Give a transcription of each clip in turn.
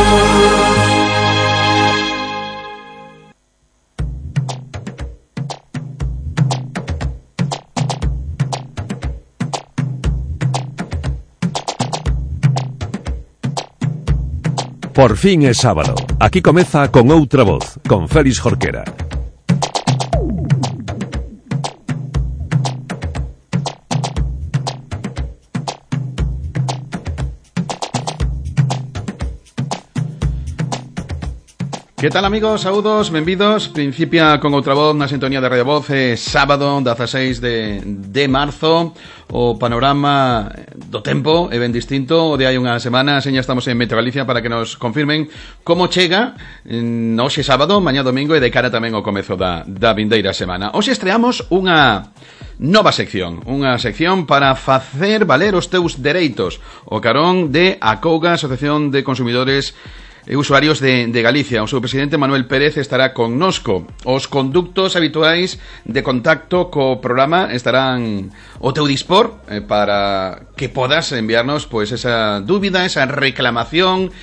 Por fin é sábado. Aquí comeza Con Outra Voz, con Félix Jorquera. Que tal, amigos? Saúdos, benvidos. Principia Con Outra Voz na sintonía de Radio Voz. Sábado 16 de marzo. O panorama do tempo é ben distinto o de hai unha semana. Seña, estamos en Meteo Galicia para que nos confirmen como chega hoxe sábado, mañá domingo e de cara tamén ao comezo da vindeira semana. Hoxe estreamos unha nova sección, unha sección para facer valer os teus dereitos, o carón de Acouga, Asociación de Consumidores e Usuarios de Galicia. O seu presidente Manuel Pérez estará connosco. Os conductos habituais de contacto co programa estarán ao teu dispor para que podas enviarnos pois esa dúbida, esa reclamación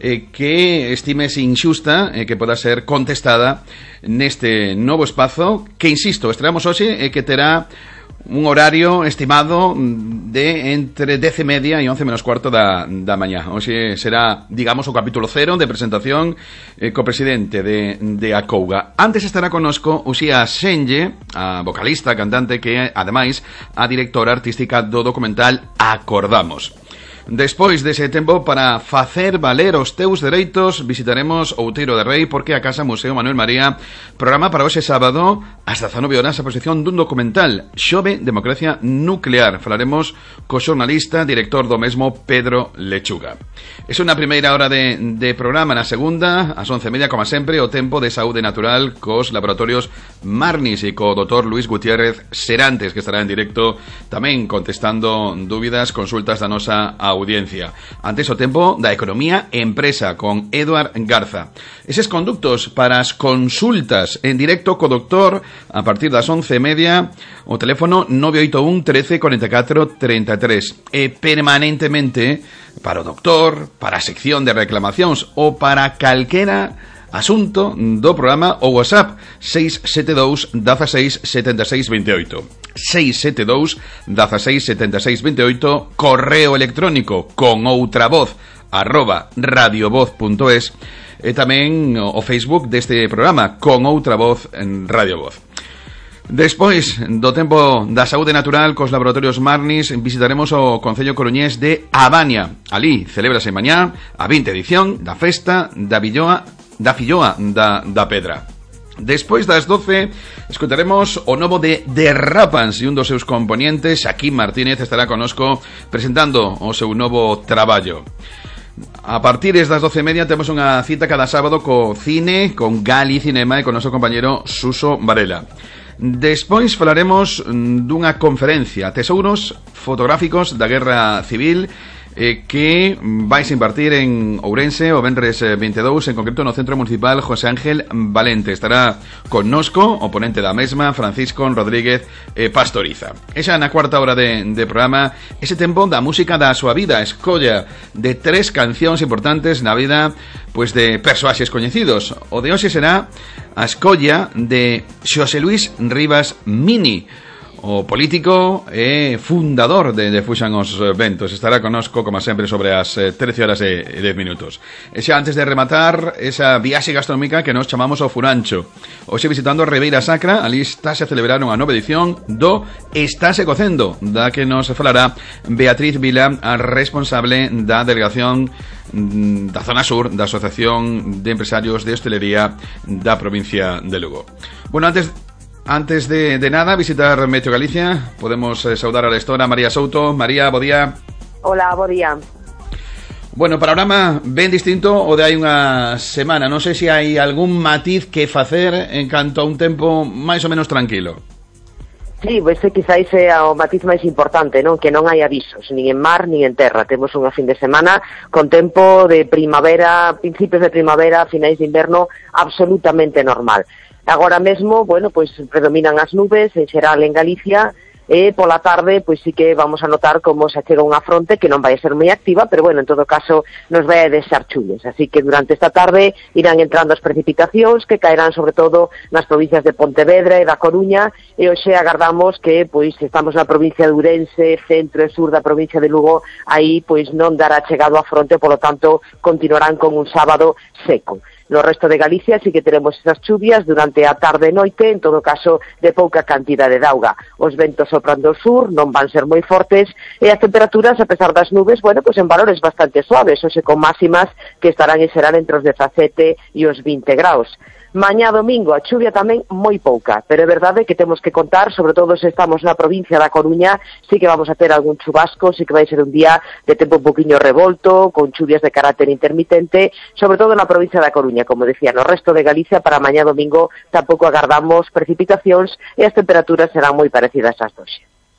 que estimes inxusta e que poda ser contestada neste novo espazo que, insisto, estreamos hoxe e que terá un horario estimado de entre 10:30 e 11 menos cuarto da mañá. Hoxe será, digamos, o capítulo 0 de presentación co presidente de Acouga. Antes estará connosco Uxía Senlle, a vocalista, cantante, que é, ademais, a directora artística do documental Acordamos. Despois dese tempo para facer valer os teus dereitos, visitaremos Outeiro de Rei, porque a Casa Museo Manuel María programa para hoxe sábado ás 19 horas a proxección dun documental, Xove Democracia Nuclear. Falaremos co xornalista, director do mesmo, Pedro Lechuga. É unha primeira hora de programa. Na segunda, ás 11:30, como sempre, o tempo de saúde natural cos laboratorios Marnis e co doutor Luis Gutiérrez Serantes, que estará en directo tamén contestando dúbidas, consultas da nosa audiencia. Antes, o tempo da economía e empresa con Eduard Garza. Eses conductos para as consultas en directo co doctor a partir das 11:30, o teléfono 981 13 44 33. E permanentemente para o doctor, para a sección de reclamacións ou para calquera asunto do programa, o WhatsApp 672 16 76 28 672 16 76 28, correo electrónico conoutravoz@radiovoz.es e tamén o Facebook deste programa, Con Outra Voz en Radio Voz. Despois do tempo da saúde natural cos laboratorios Marnis, visitaremos o Concello Coruñés de Abania. Ali celébrase mañá a 20ª edición da Festa da Filloa da Pedra. Despois das 12 escutaremos o novo de Derrapans e un dos seus componentes, Xaquín Martínez, estará connosco presentando o seu novo traballo. A partir das 12:30 temos unha cita cada sábado co cine, con Gali Cinema e con noso compañero Suso Varela. Despois falaremos dunha conferencia, Tesouros fotográficos da Guerra Civil, que vais a impartir en Ourense o venres 22, en concreto no Centro Municipal José Ángel Valente. Estará connosco o ponente da mesma, Francisco Rodríguez Pastoriza. Esa na cuarta hora de programa, ese tempo da música da súa vida, escolla de 3 cancións importantes na vida pois de persoaxes coñecidos. O de hoxe será a escolla de Xosé Luis Rivas Mini, o político e fundador de Fuxan os Ventos. Estará connosco, como sempre, sobre as 13:10. E xa antes de rematar esa viaxe gastronómica que nos chamamos o Furancho, hoxe visitando Ribeira Sacra, ali estáse a celebrar unha nova edición do Estáse Cocendo, da que nos falará Beatriz Vila, a responsable da delegación da zona sur da Asociación de Empresarios de Hostelería da provincia de Lugo. Bueno, Antes de nada, visitar Meteo Galicia, podemos saudar a la gestora María Souto. María, bo día. Hola, bo día. Bueno, panorama ben distinto o de hai unha semana. Non sei se hai algún matiz que facer en canto a un tempo máis ou menos tranquilo. Sí, pues quizáis sea o matiz máis importante, non? Que non hai avisos, nin en mar, nin en terra. Temos unha fin de semana con tempo de primavera, principios de primavera, finais de inverno, absolutamente normal. Agora mesmo, bueno, pois predominan as nubes en xeral en Galicia e pola tarde pois sí que vamos a notar como se achega unha fronte que non vai a ser moi activa, pero bueno, en todo caso nos vai a deixar chuvas, así que durante esta tarde irán entrando as precipitacións que caerán sobre todo nas provincias de Pontevedra e da Coruña, e hoxe agardamos que pois estamos na provincia de Ourense, centro e sur da provincia de Lugo, aí pois non dará chegado a fronte, polo tanto continuarán con un sábado seco. No resto de Galicia sí que teremos esas chuvias durante a tarde e noite, en todo caso de pouca cantidade de auga. Os ventos sopran do sur, non van ser moi fortes, e as temperaturas, a pesar das nubes, bueno, pues en valores bastante suaves, hoxe con máximas que estarán e serán entre os 17 e os 20 graus. Mañá domingo a chuvia tamén moi pouca, pero é verdade que temos que contar, sobre todo se estamos na provincia da Coruña, sí que vamos a ter algún chubasco, sí que vai ser un día de tempo un poquinho revolto, con chuvias de carácter intermitente, sobre todo na provincia da Coruña, como decía, no resto de Galicia para mañá domingo tampouco agardamos precipitacións e as temperaturas serán moi parecidas ás doxe.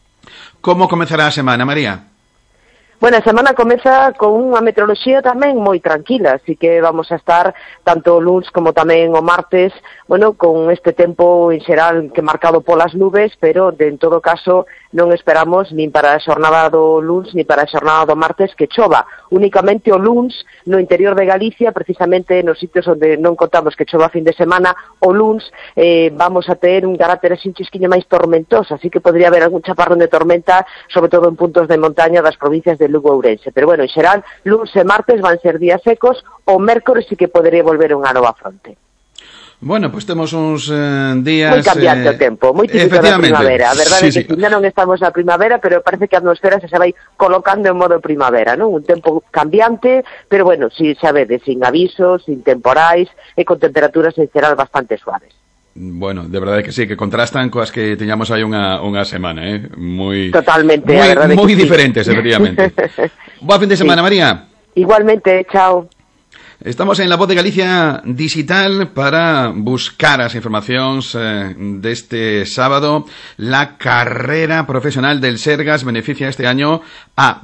Como comezará a semana, María? Bueno, a semana comeza con unha meteoroloxía tamén moi tranquila, así que vamos a estar tanto o luns como tamén o martes, bueno, con este tempo en xeral que marcado polas nubes, pero en todo caso non esperamos nin para a xornada do luns ni para a xornada do martes que chova. Únicamente o luns no interior de Galicia, precisamente nos sitios onde non contamos que chova a fin de semana, o luns vamos a ter un carácter así un chisquiño máis tormentoso, así que podría haber algún chaparrón de tormenta, sobre todo en puntos de montaña das provincias de Lugo e Ourense. Pero bueno, en xeral, luns e martes van ser días secos, o mércores sí que podería volver unha nova fronte. Bueno, pues temos uns días... Moi cambiante o tempo, moi típico da primavera. A verdade é que ainda non estamos na primavera, pero parece que a atmosfera se vai colocando en modo primavera, non? Un tempo cambiante, pero bueno, si xa vedes, sin avisos, sin temporais, e con temperaturas en xeral bastante suaves. Bueno, de verdade que sí, que contrastan coas que teñamos aí unha semana, moi... Totalmente, moi diferentes, efectivamente. Boa fin de semana, sí. María. Igualmente, chao. Estamos en La Voz de Galicia Digital para buscar as informacións deste sábado. La carrera profesional del Sergas beneficia este año a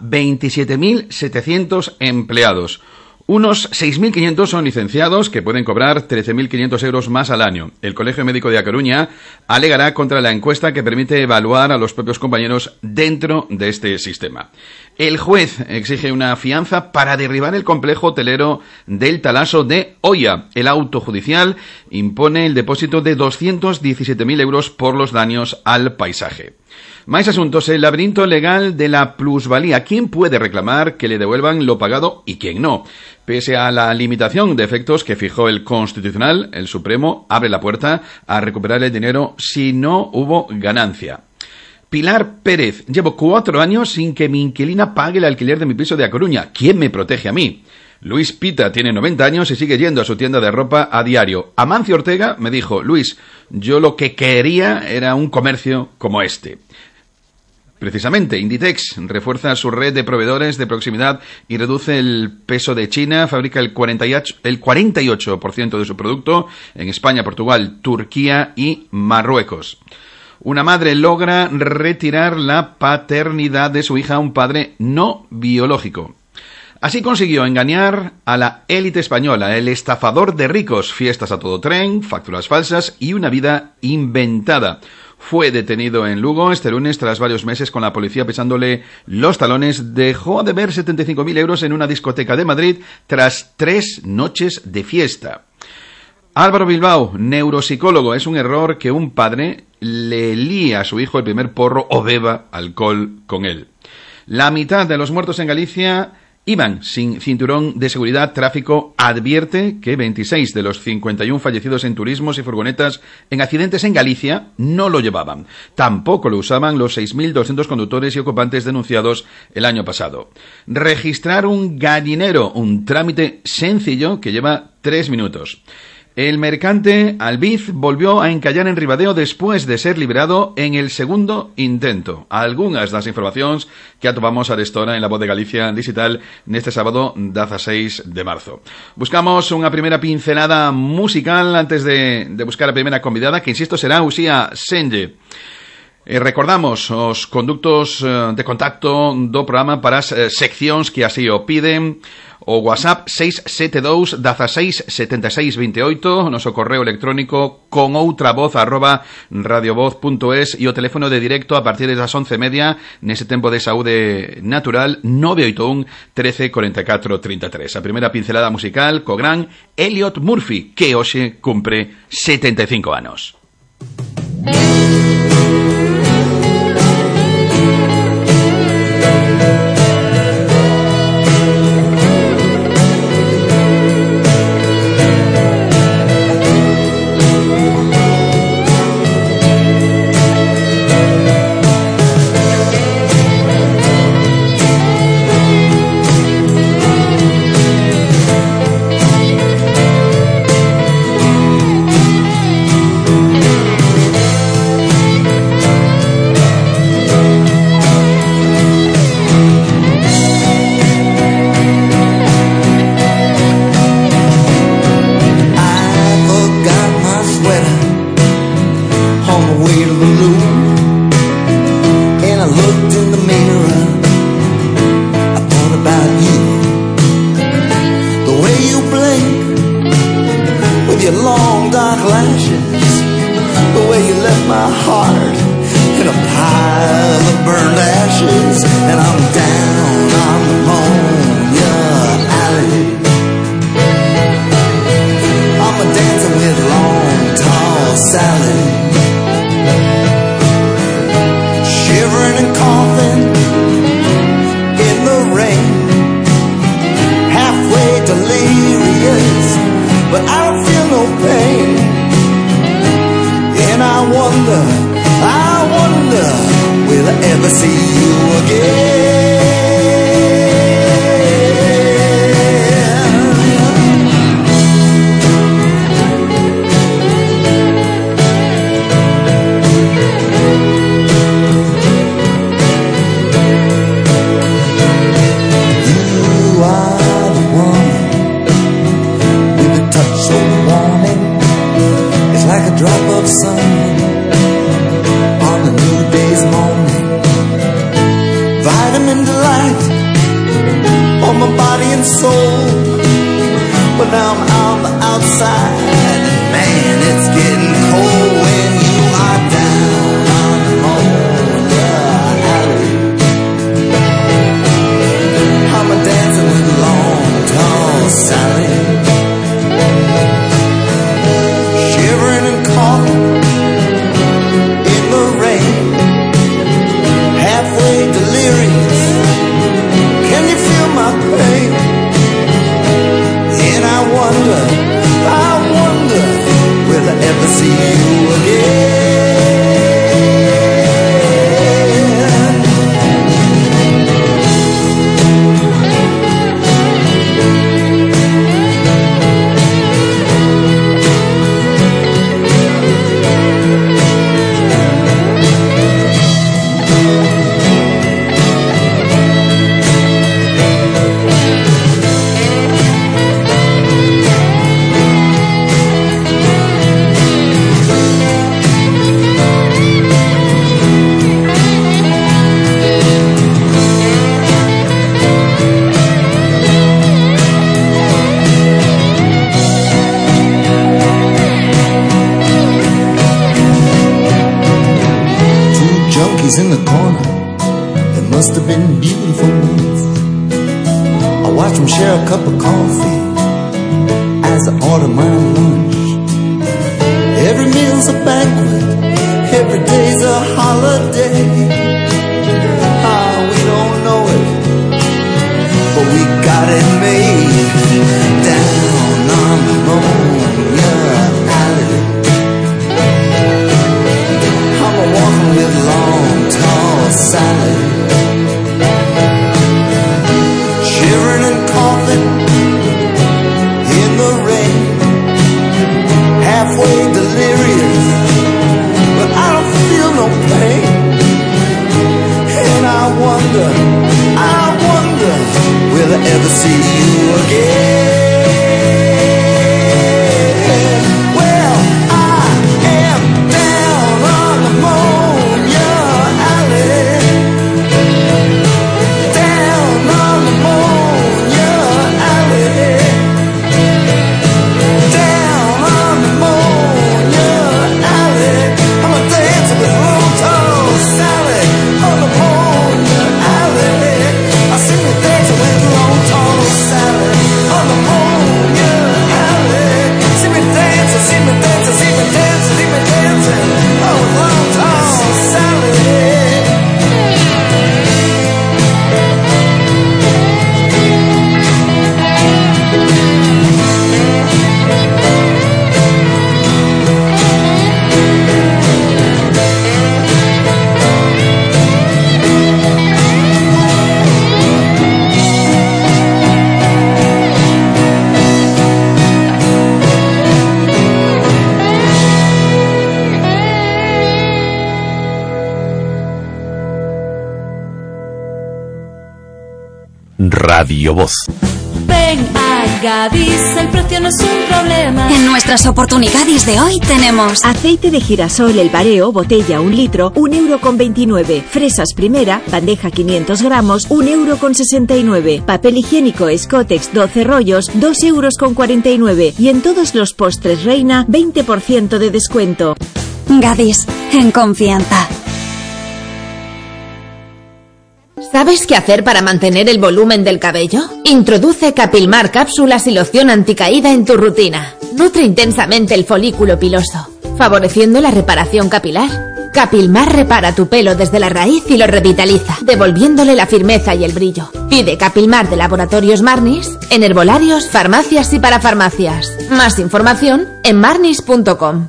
27.700 empleados. Unos 6.500 son licenciados que pueden cobrar 13.500 euros más al año. El Colegio Médico de A Coruña alegará contra la encuesta que permite evaluar a los propios compañeros dentro de este sistema. El juez exige una fianza para derribar el complejo hotelero del Talaso de Oia. El auto judicial impone el depósito de 217.000 euros por los daños al paisaje. Más asuntos, el laberinto legal de la plusvalía. ¿Quién puede reclamar que le devuelvan lo pagado y quién no? Pese a la limitación de efectos que fijó el Constitucional, el Supremo abre la puerta a recuperar el dinero si no hubo ganancia. Pilar Pérez, llevo 4 años sin que mi inquilina pague el alquiler de mi piso de A Coruña. ¿Quién me protege a mí? Luis Pita tiene 90 años y sigue yendo a su tienda de ropa a diario. Amancio Ortega me dijo, Luis, yo lo que quería era un comercio como este. Precisamente, Inditex refuerza su red de proveedores de proximidad y reduce el peso de China. Fabrica el 48% de su producto en España, Portugal, Turquía y Marruecos. Una madre logra retirar la paternidad de su hija a un padre no biológico. Así consiguió engañar a la élite española, el estafador de ricos, fiestas a todo tren, facturas falsas y una vida inventada. Fue detenido en Lugo este lunes tras varios meses con la policía pisándole los talones. Dejó de ver 75.000 euros en una discoteca de Madrid tras 3 noches de fiesta. Álvaro Bilbao, neuropsicólogo. Es un error que un padre le líe a su hijo el primer porro o beba alcohol con él. La mitad de los muertos en Galicia iban sin cinturón de seguridad. Tráfico advierte que 26 de los 51 fallecidos en turismos y furgonetas en accidentes en Galicia no lo llevaban. Tampoco lo usaban los 6.200 conductores y ocupantes denunciados el año pasado. Registrar un gallinero, un trámite sencillo que lleva 3 minutos. El mercante Albiz volvió a encallar en Ribadeo después de ser liberado en el segundo intento. Algunas das informacións que atopamos a restora en La Voz de Galicia Digital neste sábado 16 de marzo. Buscamos unha primeira pincelada musical antes de buscar a primeira convidada, que insisto será Uxía Senlle. Recordamos os conductos de contacto do programa para as seccións que así o piden. O WhatsApp 672 16 76 28, o noso correo electrónico conoutravoz@radiovoz.es e o teléfono de directo a partir das 11:30 nese tempo de saúde natural 981 13 44 33. A primeira pincelada musical co gran Elliot Murphy, que hoxe cumpre 75 anos. In the corner, they must have been beautiful. I watched them share a cup of coffee as I order my lunch. Every meal's a banquet, every day's a holiday. We don't know it, but we got it made. Down on the Monia Alley, I'm a walking with long tall Sally, shivering and coughing in the rain, halfway delirious, but I don't feel no pain. And I wonder, will I ever see you again? Well, I am down on the Monia Radio Voz. Ven a Gadis, el precio no es un problema. En nuestras oportunidades de hoy tenemos aceite de girasol El Bareo, botella 1 litro, 1,29 €. Fresas primera, bandeja 500 gramos, 1,69 €. Papel higiénico Escotex 12 rollos, 2,49 €. Y en todos los postres Reina, 20% de descuento. Gadis, en confianza. ¿Sabes qué hacer para mantener el volumen del cabello? Introduce Capilmar cápsulas y loción anticaída en tu rutina. Nutre intensamente el folículo piloso, favoreciendo la reparación capilar. Capilmar repara tu pelo desde la raíz y lo revitaliza, devolviéndole la firmeza y el brillo. Pide Capilmar de Laboratorios Marnis en herbolarios, farmacias y parafarmacias. Más información en marnis.com.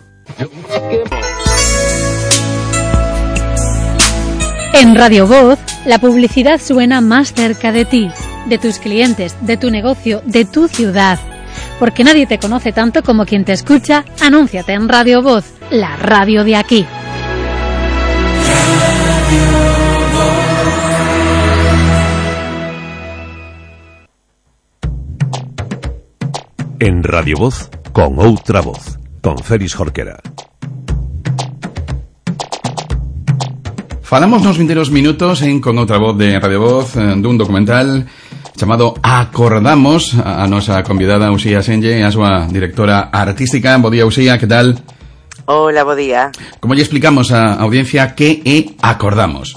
En Radio Voz, la publicidad suena más cerca de ti, de tus clientes, de tu negocio, de tu ciudad. Porque nadie te conoce tanto como quien te escucha. Anúnciate en Radio Voz, la radio de aquí. En Radio Voz, con outra voz, con Félix Jorquera. Falamos nos vindeiros minutos con outra voz de Radio Voz dun documental chamado Acordamos. A nosa convidada Uxía Senlle, a súa directora artística. Bo día, Uxía, que tal? Hola, bo día. Como lle explicamos á audiencia que é Acordamos?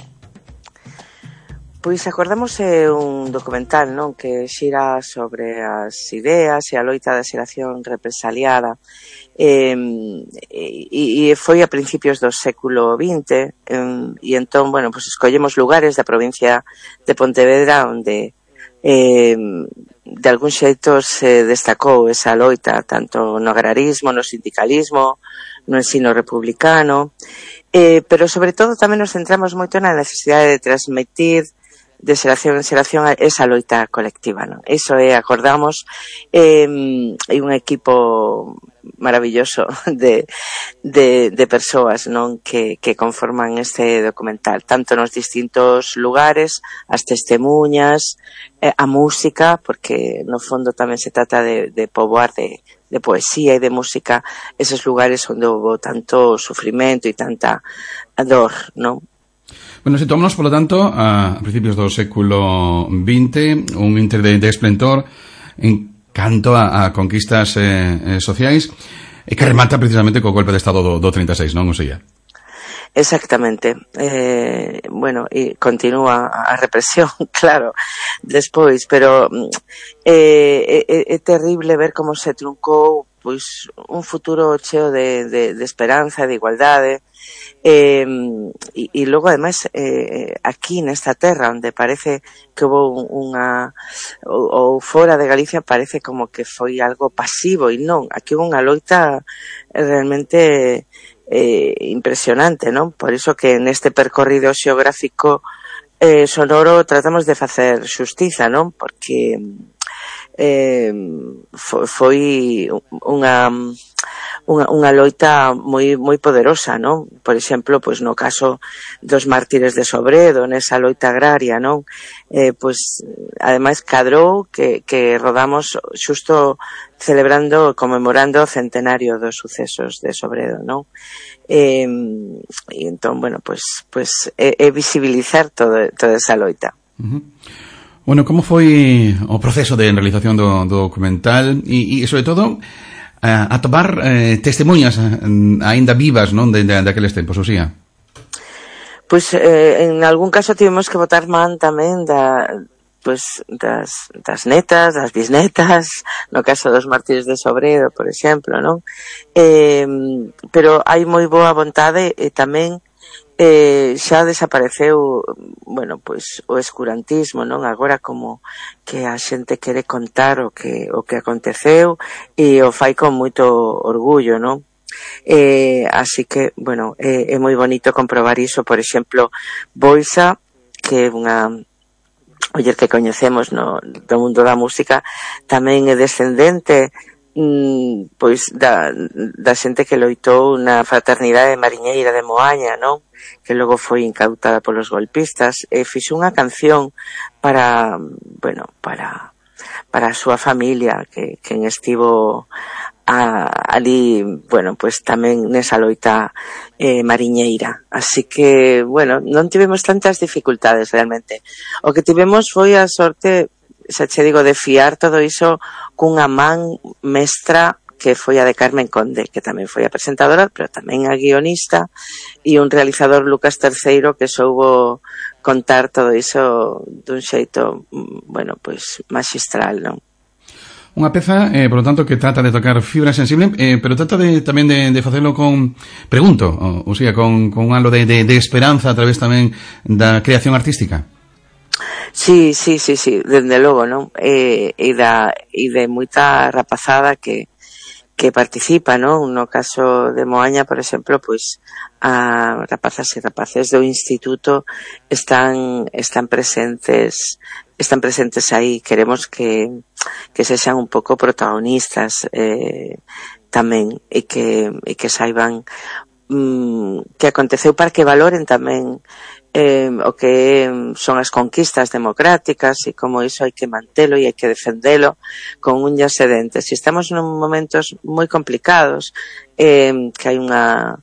Pois Acordamos é un documental, non, que xira sobre as ideas e a loita da xeración represaliada. E foi a principios do século XX, e entón, bueno, pues escollemos lugares da provincia de Pontevedra onde de algún xeito se destacou esa loita, tanto no agrarismo, no sindicalismo, no ensino republicano, pero sobre todo tamén nos centramos moito na necesidade de transmitir de xeración en xeración esa loita colectiva, non? Iso é Acordamos, e un equipo maravilloso de persoas, non, que conforman este documental, tanto nos distintos lugares, as testemunhas, a música, porque no fondo tamén se trata de poboar de poesía e de música esos lugares onde houve tanto sufrimento e tanta dor, non? Bueno, situámonos, polo tanto, a principios do século XX, un inter de esplentor en canto a conquistas sociais, e que remata precisamente co golpe de Estado do 36, non, Uxía? Exactamente. Bueno, e continúa a represión, claro, despois, pero é terrible ver como se truncou pois un futuro cheo de esperanza, de igualdade, e logo ademais aquí nesta terra onde parece que houve ou fora de Galicia parece como que foi algo pasivo, e non, aquí houve unha loita realmente impresionante, non? Por iso que neste percorrido xeográfico sonoro tratamos de facer xustiza, non? Porque foi unha loita moi poderosa, non? Por exemplo, pois no caso dos mártires de Sobredo, nesa loita agraria, non? Pois ademais cadrou que rodamos xusto celebrando, conmemorando o centenario dos sucesos de Sobredo, non? E entón, bueno, pois é visibilizar toda esa loita. Bueno, como foi o proceso de realización do documental e sobre todo a tomar testemunhas aínda vivas, non, de aqueles tempos, Uxía? Pois en algún caso tivemos que botar man tamén das netas, das bisnetas, no caso dos mártires de Sobredo, por exemplo, non? Pero hai moi boa vontade e tamén xa desapareceu, bueno, pois o escurantismo, non? Agora como que a xente quere contar o que aconteceu e o fai con moito orgullo, non? Así que, bueno, é moi bonito comprobar iso. Por exemplo, Boisa, que é unha muller que coñecemos do mundo da música, tamén é descendente pois da xente que loitou na fraternidade mariñeira de Moaña, non? Que logo foi incautada polos golpistas, e fixo unha canción para a súa familia, que quen estivo ali, bueno, pues tamén nesa loita mariñeira. Así que, bueno, non tivemos tantas dificultades realmente. O que tivemos foi a sorte, xa che digo, de fiar todo iso cunha man mestra que foi a de Carmen Conde, que tamén foi a presentadora, pero tamén a guionista, e un realizador, Lucas III, que soubo contar todo iso dun xeito, bueno, pois magistral, non? Unha peza, por lo tanto, que trata de tocar fibra sensible, pero trata tamén de facelo con, pregunto, o sea, con algo de esperanza a través tamén da creación artística. Sí, dende logo, non? E de moita rapazada que participa, non? No caso de Moaña, por exemplo, pois a rapazas e rapaces do instituto están presentes aí. Queremos que sexan un pouco protagonistas tamén, e que saiban que aconteceu, para que valoren tamén o que son as conquistas democráticas, e como iso hai que mantelo e hai que defendelo con uñas e dentes. E estamos en momentos moi complicados, que hai unha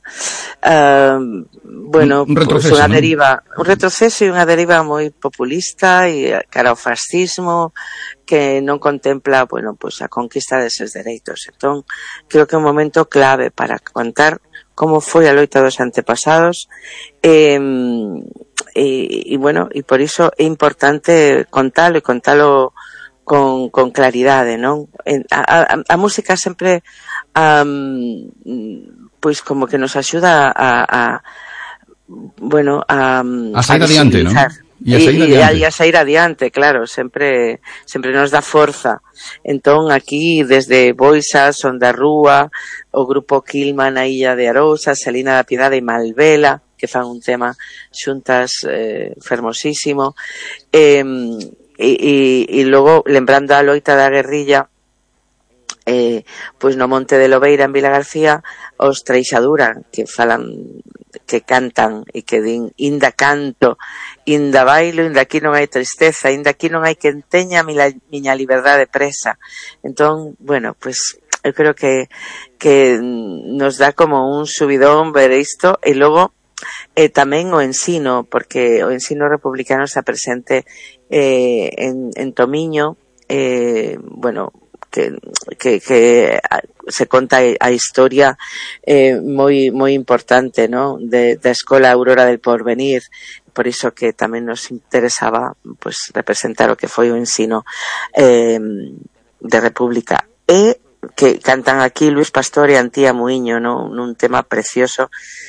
un retroceso, unha deriva, un retroceso e unha deriva moi populista e cara ao fascismo, que non contempla, bueno, pues a conquista deses dereitos. Entón, creo que é un momento clave para contar como foi a loita dos antepasados, e bueno, e por iso é importante contalo con claridade, non? A música sempre pois como que nos axuda a sair adiante, non? E a sair adiante, claro, sempre nos dá forza. Entón, aquí, desde Boixas, Onda Rúa, o grupo Quilma na Illa de Arousa, Salina da Piedade e Malvela, que fan un tema xuntas fermosísimo, e logo, lembrando a loita da guerrilla, pois no Monte de Lobeira, en Vilagarcía, os Treixadura, que cantan e que din: inda canto, inda bailo, inda aquí non hai tristeza, inda aquí non hai quen teña miña liberdade presa. Entón, bueno, pues eu creo que nos dá como un subidón ver isto, e logo tamén o ensino, porque o ensino republicano está presente en Tomiño, bueno, que se conta a historia moi importante, ¿no? Da Escola Aurora del Porvenir. Por iso que tamén nos interesaba, pues, representar o que foi o ensino de República. E que cantan aquí Luis Pastor e Antía Muiño, ¿no? Nun tema precioso,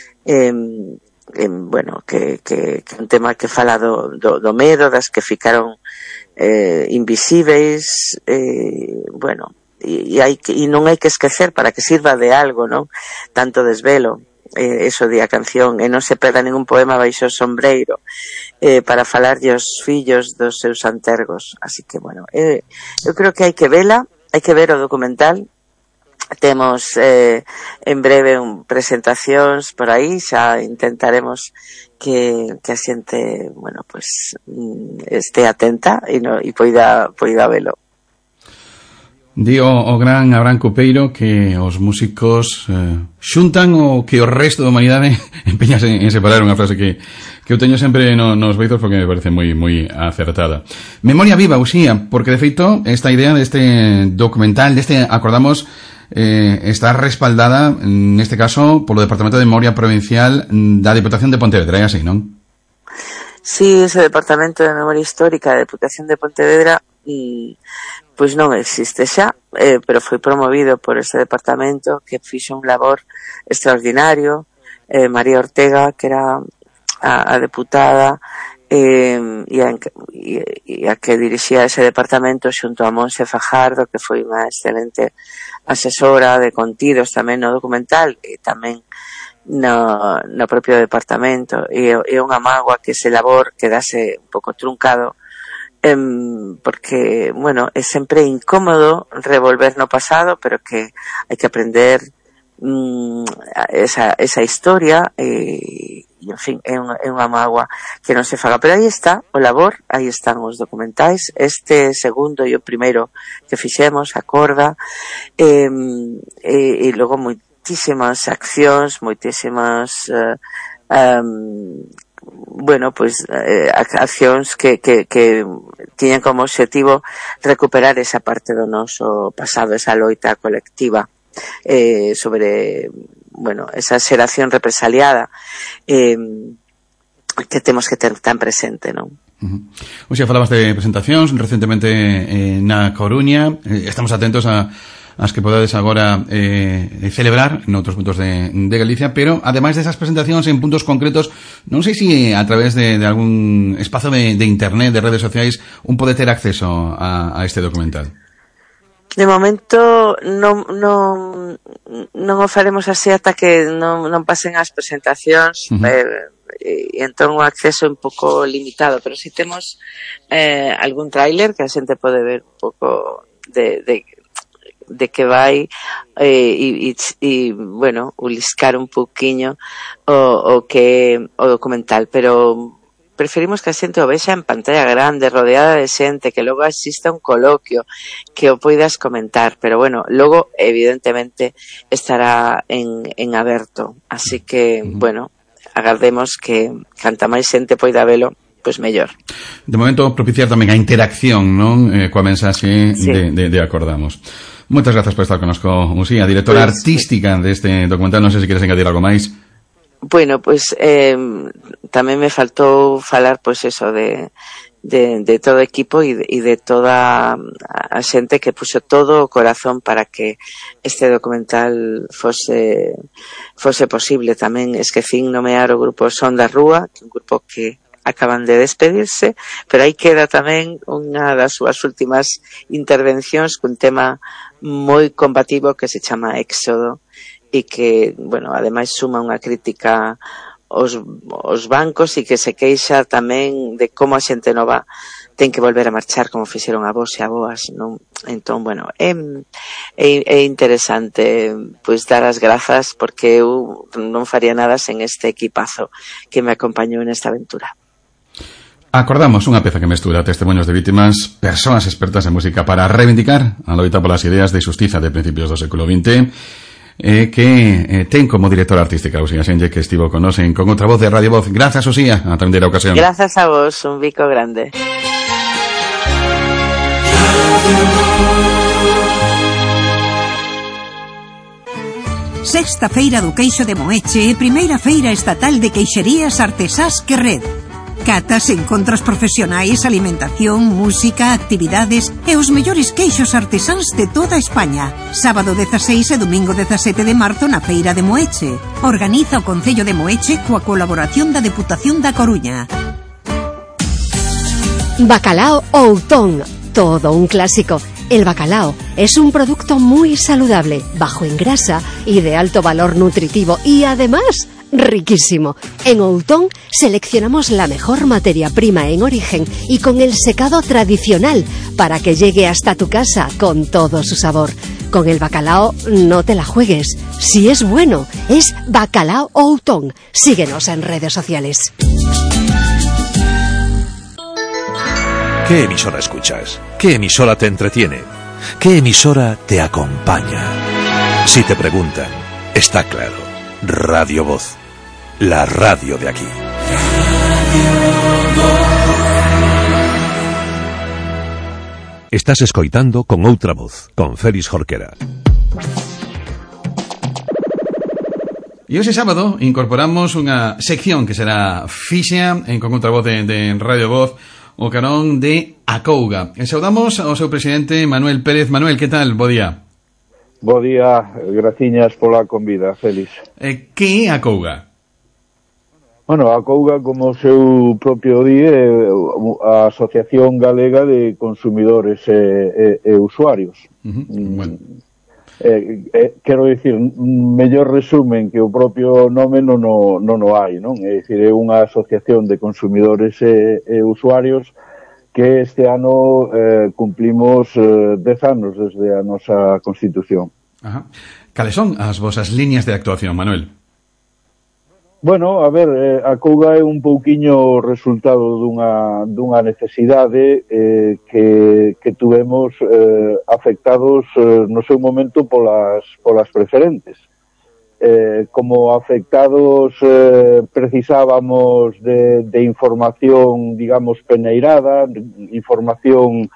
bueno, que un tema que fala do medo, das que ficaron invisíveis, bueno, e non hai que esquecer, para que sirva de algo, non? Tanto desvelo, eso di a canción, e non se perda ningún poema baixo o sombreiro, para falarlle aos fillos dos seus antergos. Así que, bueno, eu creo que hai que vela, hai que ver o documental. Temos en breve presentacións por aí, xa intentaremos que a xente, bueno, pues este atenta e poida velo. Dio o gran Abraham Coupeiro que os músicos xuntan o que o resto da humanidade empeñase en separar, unha frase que eu teño sempre nos beizos porque me parece moi acertada. Memoria viva, Uxía, porque de feito esta idea deste documental, acordamos, está respaldada neste caso polo Departamento de Memoria Provincial da Diputación de Pontevedra, é así, non? Sí, ese Departamento de Memoria Histórica da Diputación de Pontevedra pois non existe xa, pero foi promovido por ese departamento, que fixo un labor extraordinario. María Ortega, que era a deputada e a que dirixía ese departamento, xunto a Monse Fajardo, que foi unha excelente asesora de contidos tamén no documental e tamén no propio departamento. E unha mágoa que ese labor quedase un pouco truncado porque, bueno, é sempre incómodo revolver no pasado, pero que hai que aprender esa historia e en fin, é unha mágoa que non se faga, pero aí está o labor, aí están os documentais, este segundo e o primeiro que fixemos, a Corda, e logo moitísimas accións, moitísimas bueno, pois accións que tiñan como obxectivo recuperar esa parte do noso pasado, esa loita colectiva sobre, bueno, esa xeración represaliada que temos que ter tan presente, non? Oxe, falabas de presentacións recentemente na Coruña, estamos atentos as que podades agora celebrar noutros puntos de Galicia, pero ademais desas presentacións en puntos concretos, non sei se a través de algún espazo de internet, de redes sociais, un pode ter acceso a este documental. De momento non o faremos así ata que non pasen as presentacións, e entón o acceso é un pouco limitado, pero si temos algún tráiler que a xente pode ver un pouco de que vai e bueno, uliscar un pouquiño o documental, pero preferimos que a xente o vexa en pantalla grande, rodeada de xente, que logo exista un coloquio, que o poidas comentar, pero bueno, logo evidentemente estará en aberto, así que, bueno, agardemos que canta máis xente poida velo, pois mellor. De momento propiciar tamén a interacción, non? Coa mensaxe de Acordamos. Moitas grazas por estar connosco, Uxía, directora artística deste documental, non sei se queres engadir algo máis. Bueno, pois tamén me faltou falar pois eso de todo o equipo e de toda a xente que puxo todo o corazón para que este documental fose posible. Tamén esquecín nomear o grupo Son da Rúa, que é un grupo que acaban de despedirse, pero aí queda tamén unha das súas últimas intervencións cun tema moi combativo que se chama Éxodo, e que, bueno, ademais suma unha crítica aos bancos e que se queixa tamén de como a xente nova ten que volver a marchar como fixeron avós e aboas, non? Entón, bueno, é interesante pois dar as grazas porque eu non faría nada sen este equipazo que me acompañou nesta aventura. Acordamos unha peza que mestura testemunhos de vítimas, persoas expertas en música para reivindicar a loita polas ideas de xustiza de principios do século XX, que ten como directora artística Uxía Senlle, que estivo con nos Con Outra Voz de Radio Voz. Grazas, Uxía, a atender a ocasión. Grazas a vos, un bico grande. Sexta Feira do Queixo de Moeche e primeira feira estatal de queixerías artesás que red. Catas, encontros profesionais, alimentación, música, actividades e os mellores queixos artesáns de toda España. Sábado 16 e domingo 17 de marzo na Feira de Moeche. Organiza o Concello de Moeche coa colaboración da Deputación da Coruña. Bacalao Outón, todo un clásico. El bacalao es un producto muy saludable, bajo en grasa y de alto valor nutritivo y además riquísimo. En Outón seleccionamos la mejor materia prima en origen y con el secado tradicional para que llegue hasta tu casa con todo su sabor. Con el bacalao no te la juegues. Si es bueno, es Bacalao Outón. Síguenos en redes sociales. ¿Qué emisora escuchas? ¿Qué emisora te entretiene? ¿Qué emisora te acompaña? Si te preguntan, está claro. Radio Voz, la radio de aquí. Estás escoitando Con Outra Voz, con Félix Jorquera. E hoxe sábado incorporamos unha sección que será fixa en Con Outra Voz de Radio Voz, o carón de Acouga. E saudamos ao seu presidente Manuel Pérez. Manuel, que tal? Bo día. Bo día, graciñas pola convida, Félix. Que é Acouga? Bueno, Acouga, como o seu propio di, é a Asociación Galega de Consumidores e Usuarios. Bueno. Quero dicir, mellor resumen que o propio nome non o hai, non? É dicir, é unha asociación de consumidores e usuarios que este ano cumplimos 10 anos desde a nosa Constitución. Ajá. Cales son as vosas líneas de actuación, Manuel? Bueno, a ver, a Couga é un pouquiño resultado dunha necesidade que tuvemos afectados no seu momento polas preferentes. Como afectados precisábamos de información, digamos, peneirada, información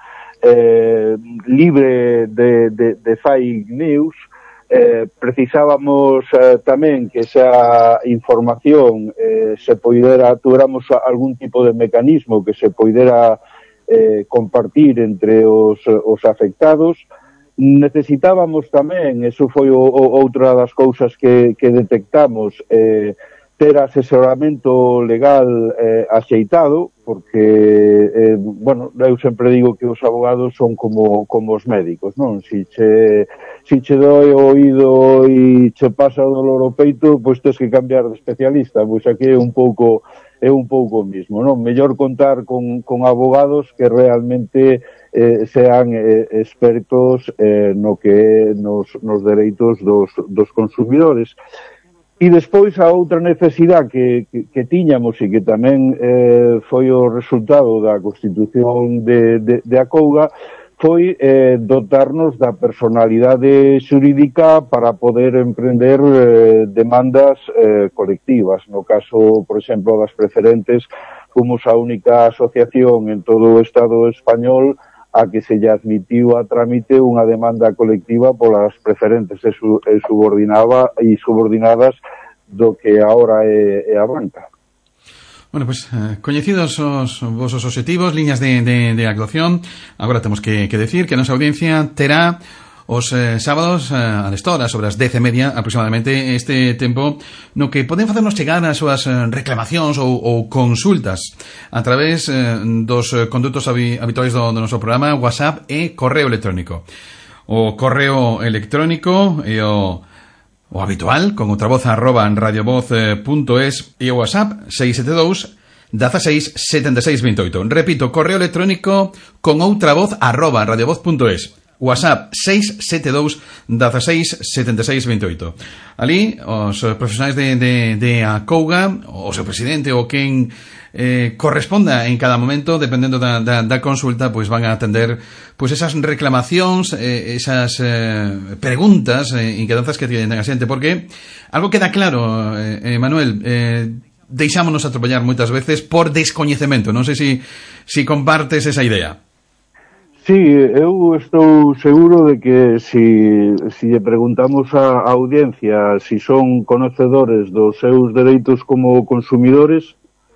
libre de fake news. Precisábamos tamén que esa información se poidera, tuéramos algún tipo de mecanismo que se poidera compartir entre os afectados. Necesitábamos tamén, eso foi outra das cousas que detectamos, ter asesoramento legal axeitado, porque, bueno, eu sempre digo que os abogados son como os médicos, non? Si che doi o oído e che pasa o dolor ao peito, pois tens que cambiar de especialista, pois aquí é un pouco o mismo, non? Mellor contar con abogados que realmente sean expertos no que nos dereitos dos consumidores. E despois a outra necesidade que tiñamos e que tamén foi o resultado da Constitución de Acouga foi dotarnos da personalidade xurídica para poder emprender demandas colectivas. No caso, por exemplo, das preferentes, fomos a única asociación en todo o Estado español a que se lle admitiu a trámite unha demanda colectiva polas preferentes e subordinadas do que ahora é a banca. Bueno, pues coñecidos os vosos obxectivos, líneas de actuación, agora temos que decir que a nosa audiencia terá os sábados a nestora, sobre as 10:30 aproximadamente, este tempo no que poden facernos chegar as súas reclamacións ou consultas a través dos condutos habituais do noso programa, WhatsApp e correo electrónico. O correo electrónico e o habitual, con outra voz @radiovoz.es e o WhatsApp 672 16 76 28. Repito, correo electrónico con outra voz @radiovoz.es. WhatsApp 672 16 76 28. Ali, os profesionais de Acouga, o seu presidente ou quen corresponda en cada momento, dependendo da consulta, pois van a atender pois esas reclamacións, esas preguntas, inquedanzas que tienen a xente, porque algo queda claro, Manuel, deixámonos atropellar moitas veces por descoñecemento. Non sei se compartes esa idea. Sí, eu estou seguro de que si lle preguntamos á audiencia si son conocedores dos seus dereitos como consumidores,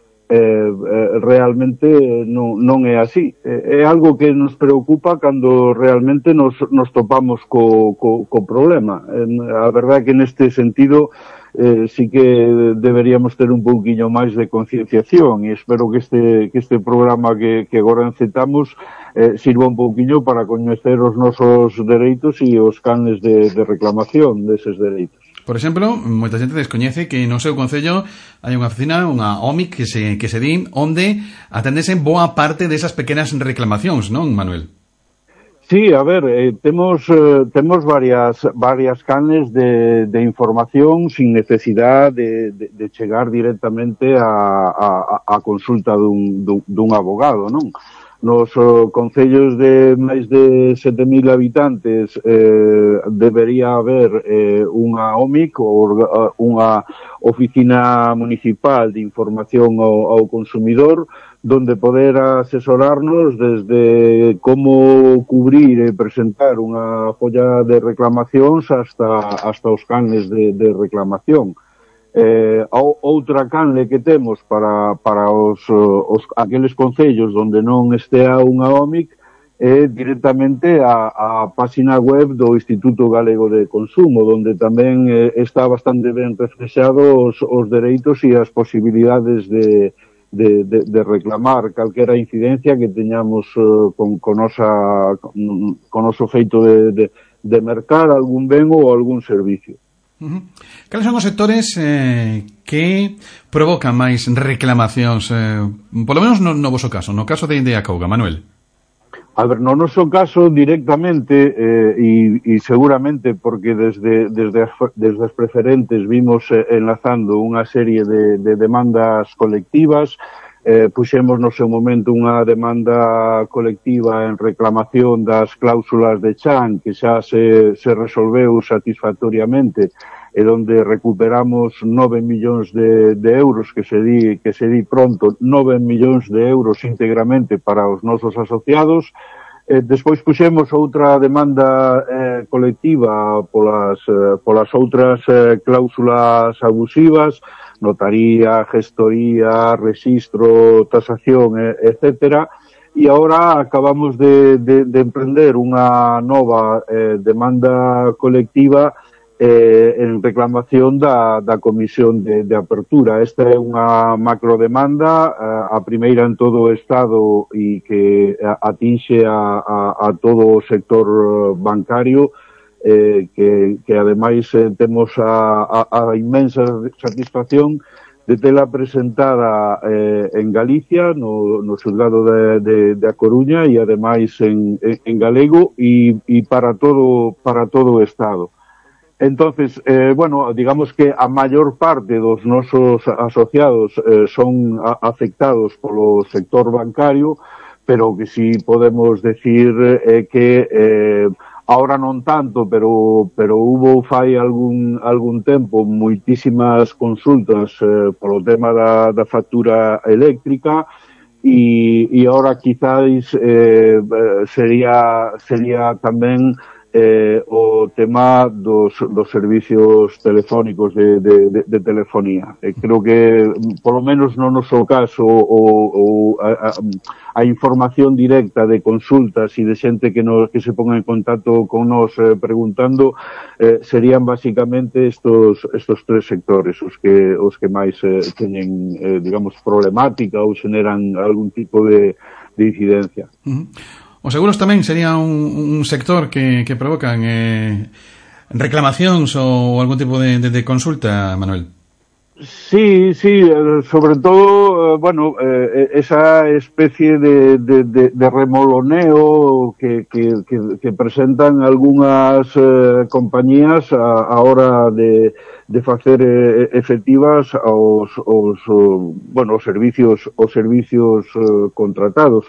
realmente non é así. É algo que nos preocupa cando realmente nos topamos co problema. A verdade é que neste sentido sí que deberíamos ter un pouquiño máis de concienciación, e espero que este programa que agora encetamos sirva un pouquiño para coñecer os nosos dereitos e os canes de reclamación deses dereitos. Por exemplo, moita xente descoñece que no seu concello hai unha oficina, unha OMIC que se di onde atendesen boa parte desas pequenas reclamacións, non, Manuel? Sí, a ver, temos varias canes de información sin necesidade de chegar directamente a consulta dun abogado, non? Nos concellos de máis de 7.000 habitantes debería haber unha OMIC, unha oficina municipal de información ao consumidor, donde poder asesorarnos desde como cubrir e presentar unha folla de reclamacións hasta os canes de reclamación. Outra canle que temos para aqueles concellos onde non estea unha OMIC é directamente a página web do Instituto Galego de Consumo, onde tamén está bastante ben reflexados os dereitos e as posibilidades de reclamar calquera incidencia que teñamos con noso feito de mercar algún ben ou algún servicio. Cales son os sectores que provocan máis reclamacións, polo menos no voso caso, no caso de Acauga, Manuel? A ver, no noso caso directamente e seguramente porque desde as preferentes vimos enlazando unha serie de demandas colectivas, puxemos no seu momento unha demanda colectiva en reclamación das cláusulas de Chan que xa se resolveu satisfactoriamente e onde recuperamos 9 millóns de euros que se di pronto, 9 millóns de euros íntegramente para os nosos asociados. Despois puxemos outra demanda colectiva polas outras cláusulas abusivas, notaría, gestoría, registro, tasación, etcétera, e agora acabamos de emprender unha nova demanda colectiva en reclamación da Comisión de Apertura. Esta é unha macrodemanda, a primeira en todo o Estado e que atinxe a todo o sector bancario, que ademais temos a inmensa satisfacción de tela presentada en Galicia, no xulgado de A Coruña, e ademais en galego e para todo o Estado. Entonces, bueno, digamos que a maior parte dos nosos asociados son afectados polo sector bancario, pero que si podemos decir que ahora non tanto, pero hubo fai algún tempo moitísimas consultas polo tema da factura eléctrica e ahora quizás sería tamén o tema dos servicios telefónicos de telefonía. Creo que, polo menos no noso caso, a información directa de consultas e de xente que se ponga en contacto con nos preguntando serían basicamente estos tres sectores os que máis teñen, digamos, problemática ou xeneran algún tipo de incidencia. Os seguros tamén sería un sector que provocan reclamacións ou algún tipo de consulta, Manuel? Sí, sobre todo, bueno, esa especie de remoloneo que presentan algunhas compañías a hora de facer efectivas os servicios contratados.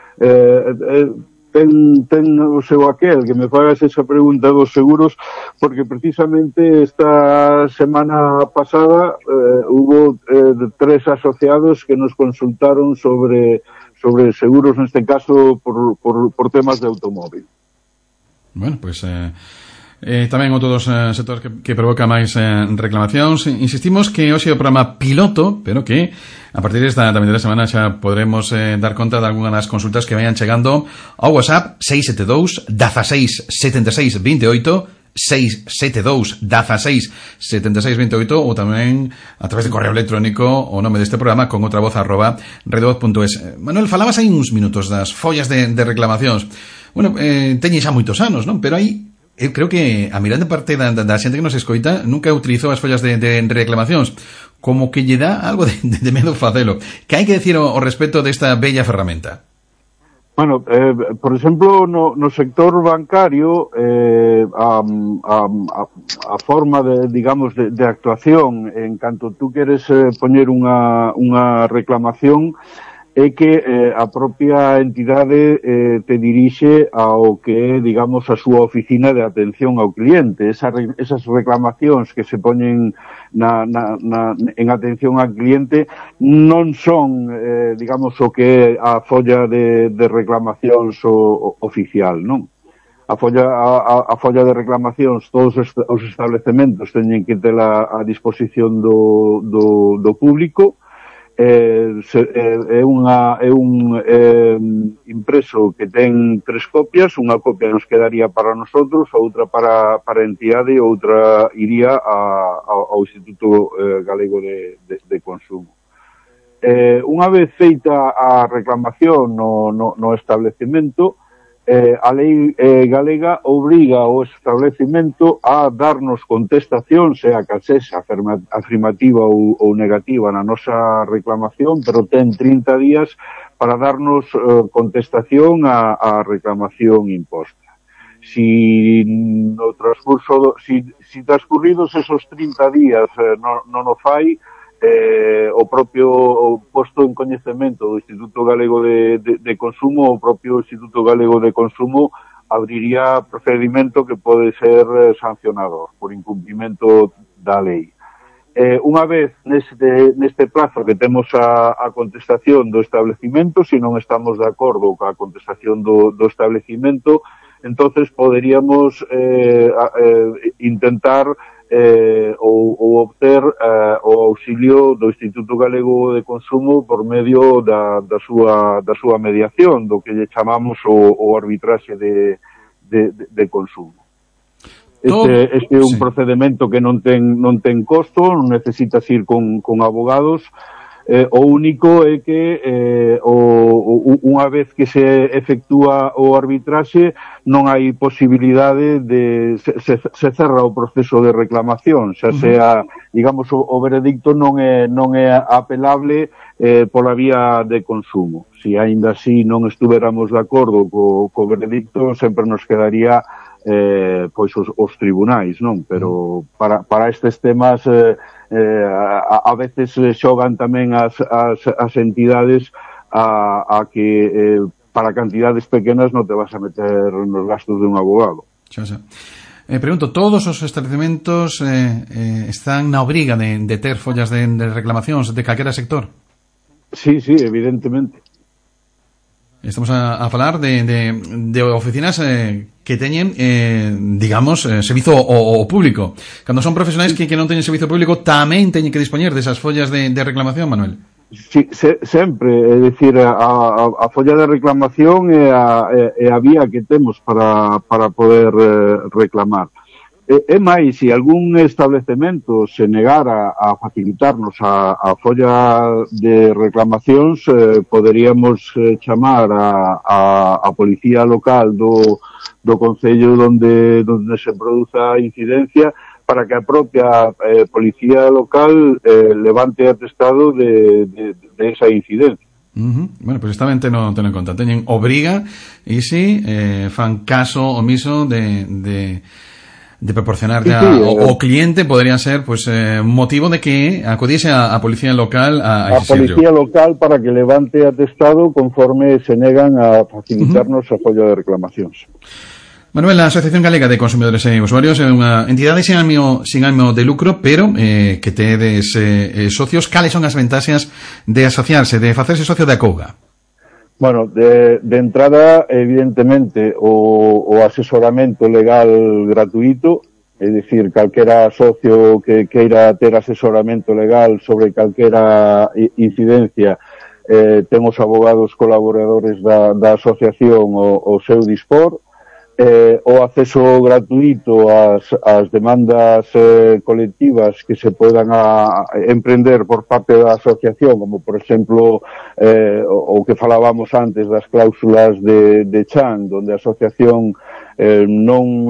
Ten o seu aquel que me fagas esa pregunta dos seguros, porque precisamente esta semana pasada hubo 3 asociados que nos consultaron sobre seguros, neste caso por temas de automóvil. Bueno, pues tamén outro dos sectores que provoca máis reclamacións. Insistimos que hoxe é o programa piloto, pero que a partir desta tamén da semana xa podremos dar conta de algunhas das consultas que vayan chegando ao WhatsApp 672 16 76 28 672 16 76 28 ou tamén a través de correo electrónico o nome deste programa con outra voz @redvoz.es. Manuel, falabas hai uns minutos das follas de reclamacións. Bueno, teñen xa moitos anos, non? Pero aí eu creo que a mirande parte da xente que nos escoita nunca utilizou as follas de reclamacións, como que lle dá algo de medo facelo. Que hai que decir ao respecto desta bella ferramenta? Bueno, por exemplo, no sector bancario, a forma de actuación en canto tú queres poñer unha reclamación é que a propia entidade te dirixe ao que é, digamos, a súa oficina de atención ao cliente. Esas reclamacións que se poñen en atención ao cliente non son, digamos, o que é a folla de reclamacións oficial, non? A folla de reclamacións, todos os establecementos teñen que tela a disposición do público. É un impreso que ten 3 copias, unha copia nos quedaría para nosotros, outra para a entidade e outra iría ao Instituto Galego de Consumo. Unha vez feita a reclamación no establecemento, a lei galega obriga o establecemento a darnos contestación, sea cal sexa afirmativa ou negativa na nosa reclamación, pero ten 30 días para darnos contestación á reclamación imposta. Si no transcurso si transcurridos esos 30 días non o fai, o propio posto en coñecemento do Instituto Galego de Consumo, o propio Instituto Galego de Consumo abriría procedimento que pode ser sancionador por incumprimento da lei. Unha vez neste plazo que temos a contestación do establecimento, se non estamos de acordo ca contestación do establecimento, entonces poderíamos intentar ou obter o auxilio do Instituto Galego de Consumo por medio da súa mediación, do que lle chamamos o arbitraxe de consumo. Este é un procedimento que non ten costo, non necesitas ir con abogados. O único é que unha vez que se efectúa o arbitraxe non hai posibilidade de se cerra o proceso de reclamación, xa sea, digamos, o veredicto non é apelable pola vía de consumo. Si aínda así non estuveramos de acordo co veredicto, sempre nos quedaría pois os tribunais, non? Pero para estes temas a veces xogan tamén as entidades a que para cantidades pequenas non te vas a meter nos gastos de un abogado. Pregunto, todos os establecementos están na obriga de ter follas de reclamacións de calquera sector? Sí, evidentemente. Estamos a falar de oficinas que teñen, digamos, servizo ao público. Cando son profesionais que non teñen servizo público, tamén teñen que dispoñer desas follas de reclamación, Manuel? Sí, sempre, é dicir, a folla de reclamación é a vía que temos para poder reclamar. É máis, se algún establecemento se negara a facilitarnos a folla de reclamacións, poderíamos chamar a policía local do concello onde se produza a incidencia para que a propia policía local levante atestado de esa incidencia. Bueno, pues esta mente non ten en conta. Teñen obriga e si fan caso omiso de proporcionar ao cliente, podría ser pues motivo de que acudiese a policía local a policía local para que levante atestado conforme se negan a facilitarnos a folla de reclamacións. Manuel, a Asociación Galega de Consumidores e Usuarios é unha entidade sin ánimo de lucro, pero que tedes socios. Cales son as ventaxas de asociarse, de facerse socio de Acouga? Bueno, de entrada, evidentemente, o asesoramento legal gratuito, é dicir, calquera socio que queira ter asesoramento legal sobre calquera incidencia, ten os abogados colaboradores da asociación o seu dispor, o acceso gratuito ás demandas colectivas que se podan emprender por parte da asociación, como por exemplo o que falábamos antes das cláusulas de Chan, onde a asociación non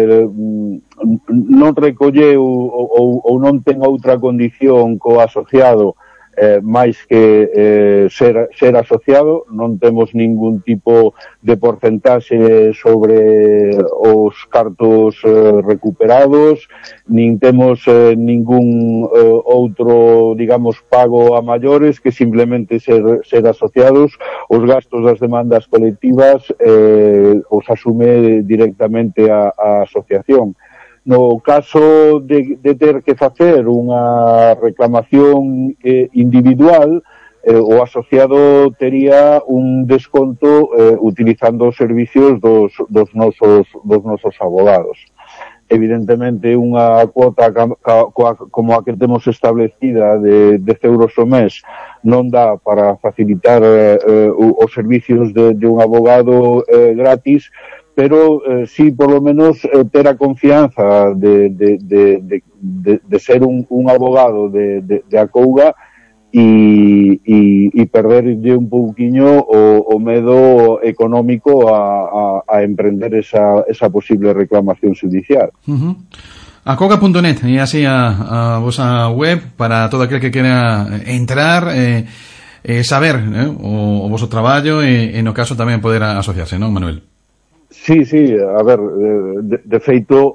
recolleu ou non ten outra condición co asociado máis que ser asociado. Non temos ningún tipo de porcentaxe sobre os cartos recuperados, nin temos ningún outro, digamos, pago a maiores que simplemente ser asociados. Os gastos das demandas colectivas os asume directamente a asociación. No caso de ter que facer unha reclamación individual, o asociado tería un desconto utilizando os servicios dos nosos abogados. Evidentemente, unha cuota como a que temos establecida de 10 euros ao mes non dá para facilitar os servicios de un abogado gratis, pero sí, por lo menos, ter a confianza de ser un abogado de Acouga e perderlle un pouquiño o medo económico a emprender esa posible reclamación judicial. Acoga.net e así a vosa web para todo aquel que quera entrar saber o voso traballo e no caso tamén poder asociarse, non, Manuel? Sí, a ver, de feito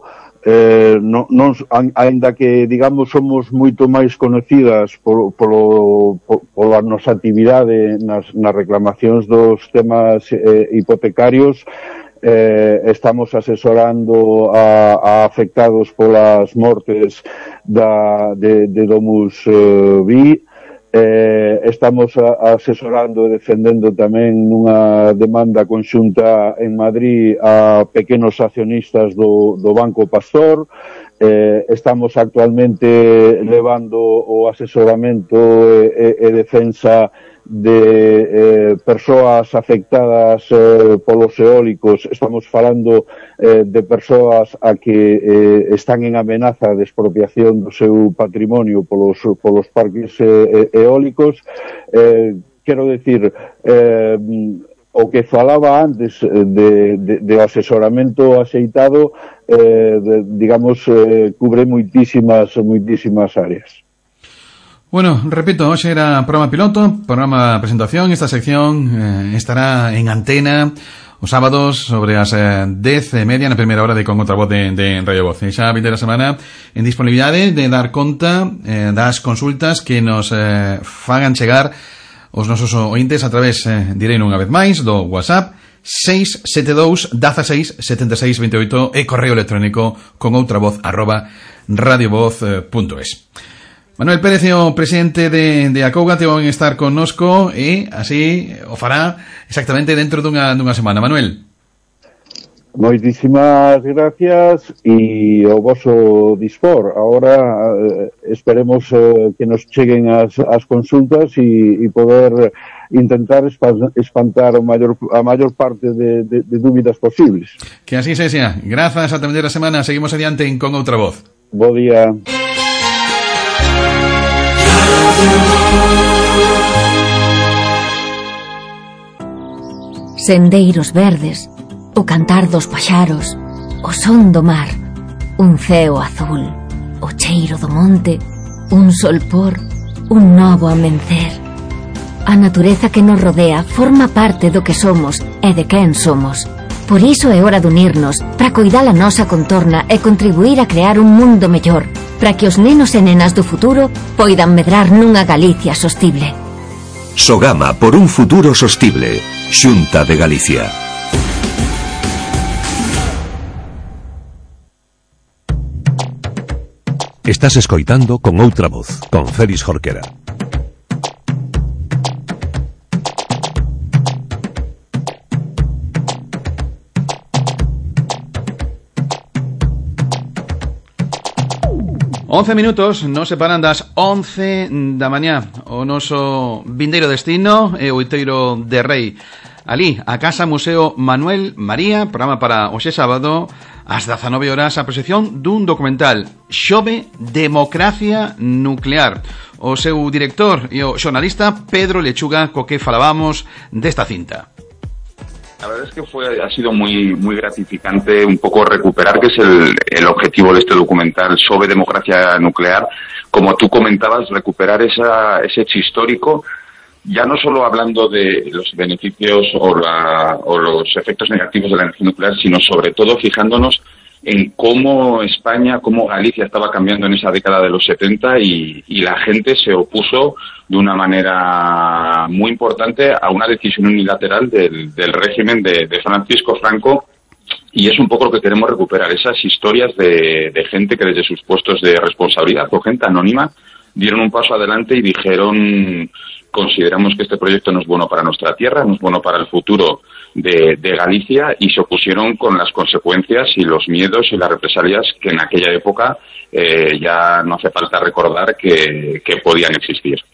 aínda que, digamos, somos moito máis conocidas pola nosa actividade nas reclamacións dos temas hipotecarios, estamos asesorando a afectados polas mortes de Domus Vi, estamos asesorando e defendendo tamén nunha demanda conxunta en Madrid a pequenos accionistas do Banco Pastor. Estamos actualmente levando o asesoramento e defensa de persoas afectadas polos eólicos. Estamos falando de persoas a que están en amenaza de expropiación do seu patrimonio polos parques eólicos. Quero decir, o que falaba antes de asesoramento axeitado, digamos, cubre moitísimas áreas. Bueno, repito, hoxe era programa piloto, programa presentación. Esta sección estará en antena os sábados sobre as 10:30 na primeira hora de Con Outra Voz de Radio Voz. E xa a vindeira semana en disponibilidade de dar conta das consultas que nos fagan chegar os nosos ointes a través, direi unha vez máis, do WhatsApp 672 16 76 28 e correo electrónico conoutravoz@radiovoz.es. Manuel Pérez, o presidente de Acouga, te van a estar connosco e así o fará exactamente dentro dunha semana. Manuel. Moitísimas gracias e o voso dispor. Ahora esperemos que nos cheguen as consultas e poder intentar espantar a maior parte de dúbidas posibles. Que así sea. Grazas, ata a semana. Seguimos adiante en Con Outra Voz. Bo día. Sendeiros verdes, o cantar dos paxaros, o son do mar, un ceo azul, o cheiro do monte, un solpor, un novo amencer. A natureza que nos rodea forma parte do que somos e de quen somos. Por iso é hora de unirnos para coidar a nosa contorna e contribuir a crear un mundo mellor, para que os nenos e nenas do futuro poidan medrar nunha Galicia sostible. Sogama por un futuro sostible. Xunta de Galicia. Estás escoitando Con Outra Voz, con Félix Jorquera. Once minutos nos separan das 11 da mañá. O noso vindeiro destino é o Outeiro de Rei. Ali, a Casa Museo Manuel María, programa para hoxe sábado, ás 19 horas, a proxección dun documental, Xove Democracia Nuclear. O seu director e o xornalista Pedro Lechuga, co que falábamos desta cinta. La verdad es que ha sido muy gratificante un poco recuperar, que es el objetivo de este documental sobre democracia nuclear. Como tú comentabas, recuperar ese hecho histórico, ya no solo hablando de los beneficios o los efectos negativos de la energía nuclear, sino sobre todo fijándonos en cómo España, cómo Galicia estaba cambiando en esa década de los 70 y la gente se opuso de una manera muy importante a una decisión unilateral del régimen de Francisco Franco, y es un poco lo que queremos recuperar, esas historias de gente que desde sus puestos de responsabilidad o gente anónima dieron un paso adelante y dijeron: consideramos que este proyecto no es bueno para nuestra tierra, no es bueno para el futuro de Galicia, y se opusieron con las consecuencias y los miedos y las represalias que en aquella época ya no hace falta recordar que podían existir.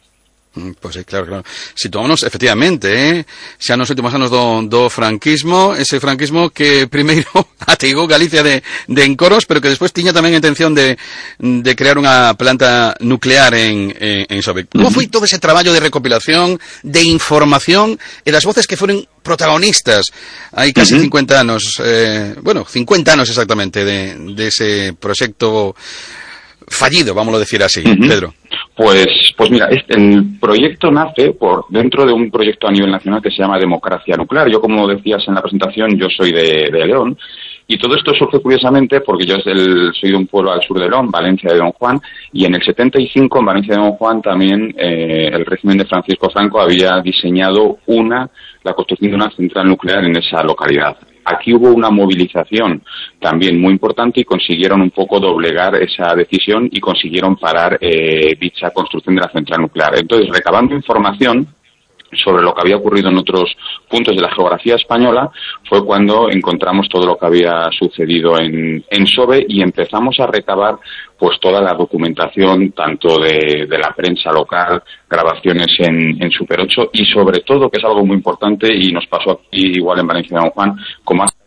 Pois sí, claro. Situámonos, efectivamente, xa nos últimos anos do franquismo, ese franquismo que primeiro atigou Galicia de encoros, pero que despois tiña tamén a intención de crear unha planta nuclear en Sove. Como foi todo ese traballo de recopilación, de información e das voces que foron protagonistas hai casi 50 anos, 50 anos exactamente de ese proxecto fallido, vámoslo decir así, Pedro? Pues mira, el proyecto nace por dentro de un proyecto a nivel nacional que se llama Democracia Nuclear. Yo, como decías en la presentación, yo soy de León, y todo esto surge curiosamente porque yo soy de un pueblo al sur de León, Valencia de Don Juan, y en el 75 en Valencia de Don Juan también el régimen de Francisco Franco había diseñado la construcción de una central nuclear en esa localidad. Aquí hubo una movilización también muy importante y consiguieron un poco doblegar esa decisión y consiguieron parar dicha construcción de la central nuclear. Entonces, recabando información sobre lo que había ocurrido en otros puntos de la geografía española, fue cuando encontramos todo lo que había sucedido en Sove y empezamos a recabar pues toda la documentación, tanto de la prensa local, grabaciones en Super 8 y sobre todo, que es algo muy importante y nos pasó aquí igual en Valencia de Don Juan, como hace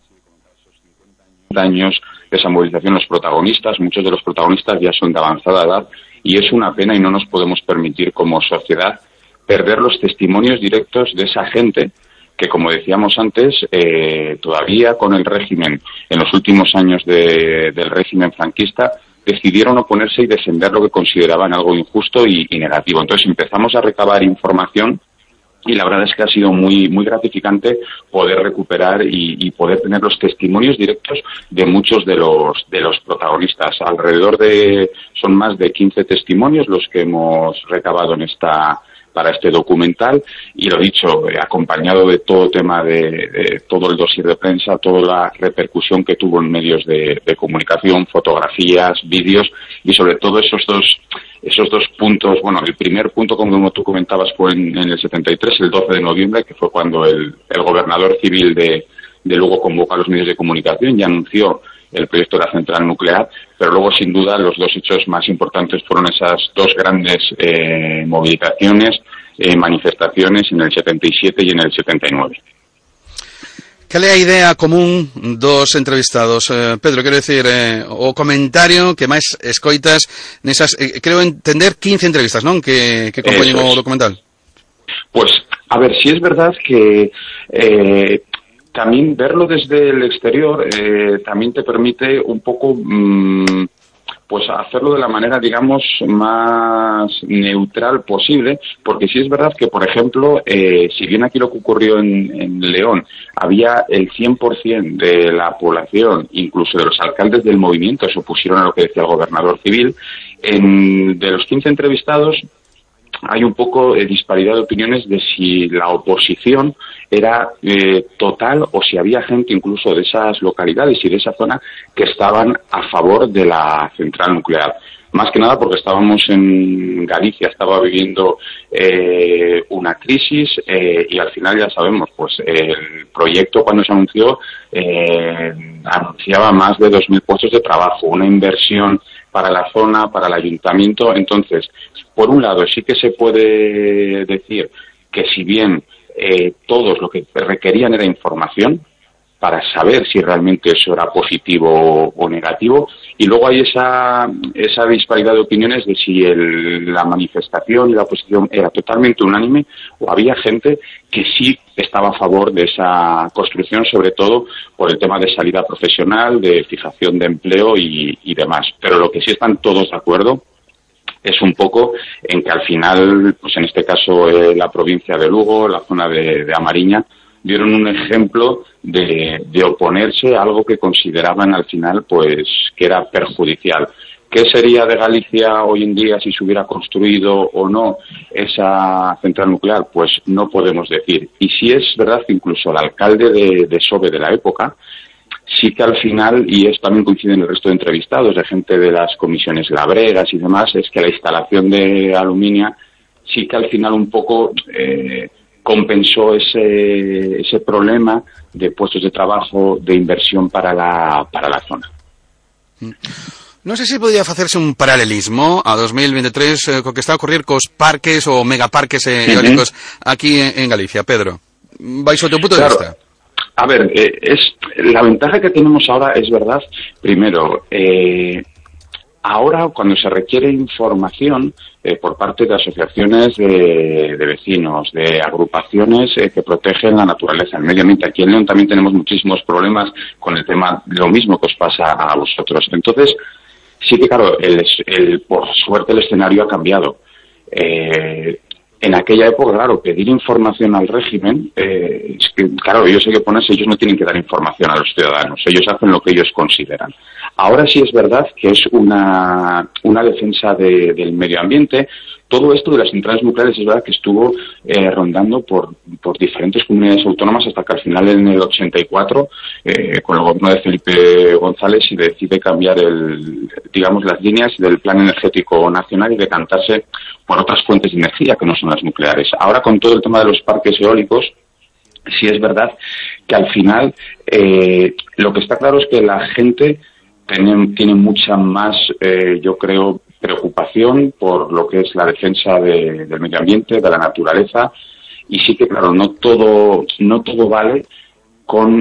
50 años de esa movilización, los protagonistas, muchos de los protagonistas ya son de avanzada edad y es una pena y no nos podemos permitir como sociedad perder los testimonios directos de esa gente que, como decíamos antes, todavía con el régimen, en los últimos años del régimen franquista, decidieron oponerse y defender lo que consideraban algo injusto y negativo. Entonces empezamos a recabar información y la verdad es que ha sido muy muy gratificante poder recuperar y poder tener los testimonios directos de muchos de los protagonistas. Son más de 15 testimonios los que hemos recabado para este documental y lo dicho, acompañado de todo tema de todo el dossier de prensa, toda la repercusión que tuvo en medios de comunicación, fotografías, vídeos y sobre todo esos dos puntos. Bueno, el primer punto, como tú comentabas, fue en el 73, el 12 de noviembre, que fue cuando el gobernador civil de Lugo convocó a los medios de comunicación y anunció el proyecto de la central nuclear, pero luego sin duda los dos hechos más importantes fueron esas dos grandes movilizaciones, manifestaciones en el 77 y en el 79. Cal é a idea común dos entrevistados? Pedro, quero decir, o comentario que máis escoitas nesas, creo entender, 15 entrevistas, non? Que compoñen o documental. Pues, a ver, si es verdad que también verlo desde el exterior también te permite un poco pues hacerlo de la manera, digamos, más neutral posible, porque sí es verdad que, por ejemplo, si bien aquí lo que ocurrió en León, había el 100% de la población, incluso de los alcaldes del movimiento, se opusieron a lo que decía el gobernador civil, de los 15 entrevistados, hay un poco de disparidad de opiniones de si la oposición era total o si había gente incluso de esas localidades y de esa zona que estaban a favor de la central nuclear. Más que nada porque estábamos en Galicia, estaba viviendo una crisis y al final ya sabemos, pues el proyecto cuando se anunció anunciaba más de 2.000 puestos de trabajo, una inversión para la zona, para el ayuntamiento. Entonces, por un lado sí que se puede decir que si bien todos lo que requerían era información para saber si realmente eso era positivo o negativo, y luego hay esa disparidad de opiniones de si la manifestación y la oposición era totalmente unánime o había gente que sí estaba a favor de esa construcción, sobre todo por el tema de salida profesional, de fijación de empleo y demás. Pero lo que sí están todos de acuerdo es un poco en que al final, pues en este caso la provincia de Lugo, la zona de Amariña, dieron un ejemplo de oponerse a algo que consideraban al final pues que era perjudicial. ¿Qué sería de Galicia hoy en día si se hubiera construido o no esa central nuclear? Pues no podemos decir. Y sí es verdad que incluso el alcalde de Sove de la época, sí que al final, y esto también coincide en el resto de entrevistados, de gente de las comisiones labregas y demás, es que la instalación de Aluminia sí que al final un poco compensó ese problema de puestos de trabajo, de inversión para la zona. Non sei se podría facerse un paralelismo a 2023 co que está a ocurrir cos parques ou megaparques eólicos aquí en Galicia, Pedro. Baixo o teu punto de vista. A ver, la ventaja que tenemos ahora es verdad, primero, ahora cuando se requiere información por parte de asociaciones de vecinos, de agrupaciones que protegen la naturaleza, el medio ambiente. Aquí en León también tenemos muchísimos problemas con el tema, lo mismo que os pasa a vosotros. Entonces, sí que claro, por suerte el escenario ha cambiado. En aquella época, claro, pedir información al régimen, es que, claro, ellos hay que ponerse, ellos no tienen que dar información a los ciudadanos, ellos hacen lo que ellos consideran. Ahora sí es verdad que es una defensa del medio ambiente. Todo esto de las centrales nucleares es verdad que estuvo rondando por diferentes comunidades autónomas hasta que al final en el 84, con el gobierno de Felipe González, se decide cambiar las líneas del Plan Energético Nacional y decantarse por otras fuentes de energía que no son las nucleares. Ahora con todo el tema de los parques eólicos, sí es verdad que al final lo que está claro es que la gente tiene mucha más, yo creo, preocupación por lo que es la defensa del medio ambiente, de la naturaleza, y sí que claro, no todo vale con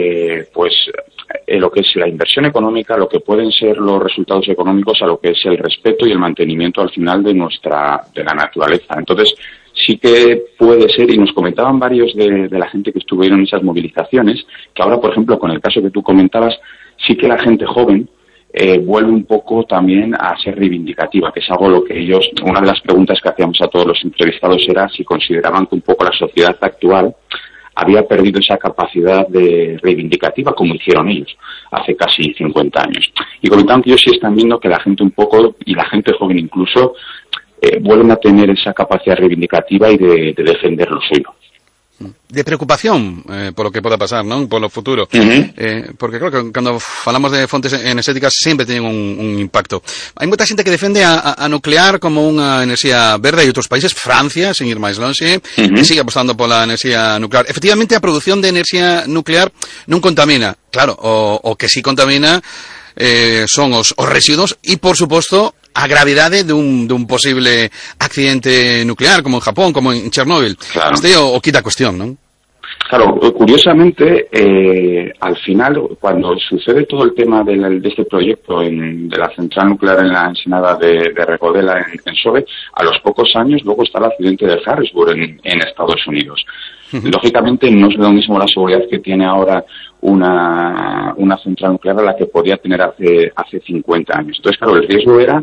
lo que es la inversión económica, lo que pueden ser los resultados económicos, a lo que es el respeto y el mantenimiento al final de la naturaleza. Entonces sí que puede ser, y nos comentaban varios de la gente que estuvieron en esas movilizaciones, que ahora, por ejemplo, con el caso que tú comentabas, sí que la gente joven vuelve un poco también a ser reivindicativa, que es algo lo que ellos, una de las preguntas que hacíamos a todos los entrevistados era si consideraban que un poco la sociedad actual había perdido esa capacidad de reivindicativa como hicieron ellos hace casi 50 años. Y comentaban que ellos sí están viendo que la gente un poco, y la gente joven incluso, vuelven a tener esa capacidad reivindicativa y de defender lo suyo. De preocupación por lo que poda pasar, non? Por lo futuro. Porque claro, que cando falamos de fontes enerxéticas sempre teñen un impacto. Hai moita xente que defende a nuclear como unha enerxía verde, e outros países, Francia, sen ir máis lonxe, que sigue apostando pola enerxía nuclear. Efectivamente, a produción de enerxía nuclear non contamina. Claro, o que sí contamina son os residuos e, por suposto, a gravidade dun posible accidente nuclear, como en Japón, como en Chernóbil. Claro. Este o quita cuestión, ¿no? Claro, curiosamente, al final, cuando sucede todo el tema de este proyecto de la central nuclear en la ensenada de Regodela, en Sove, a los pocos años luego está el accidente de Harrisburg en Estados Unidos. Lógicamente no es lo mismo la seguridad que tiene ahora una central nuclear a la que podía tener hace 50 años. Entonces, claro, el riesgo era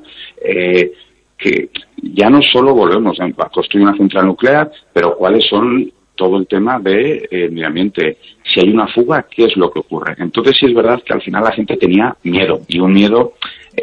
que ya no solo volvemos a construir una central nuclear, pero cuáles son todo el tema de medio ambiente. Si hay una fuga, ¿qué es lo que ocurre? Entonces sí es verdad que al final la gente tenía miedo, y un miedo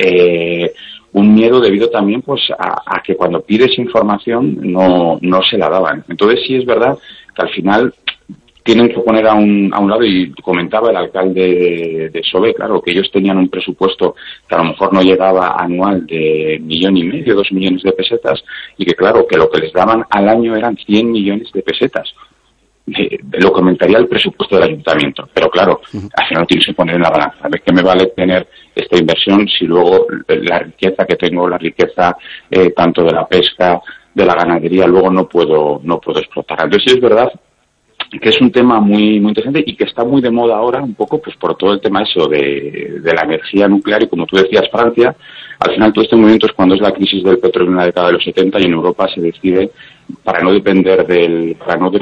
debido también pues a que cuando pides información no se la daban. Entonces sí es verdad que al final tienen que poner a un lado, y comentaba el alcalde de Sove, claro, que ellos tenían un presupuesto que a lo mejor no llegaba anual de 1,5 millones, 2 millones de pesetas, y que claro, que lo que les daban al año eran 100 millones de pesetas. Lo comentaría el presupuesto del ayuntamiento, pero claro, al final tienes que poner en la balanza. ¿De qué me vale tener esta inversión si luego la riqueza que tengo, la riqueza tanto de la pesca, de la ganadería, luego no puedo explotar? Entonces sí es verdad que es un tema muy muy interesante y que está muy de moda ahora, un poco pues por todo el tema eso de la energía nuclear, y como tú decías, Francia, al final todo este movimiento es cuando es la crisis del petróleo en la década de los 70, y en Europa se decide, para no depender del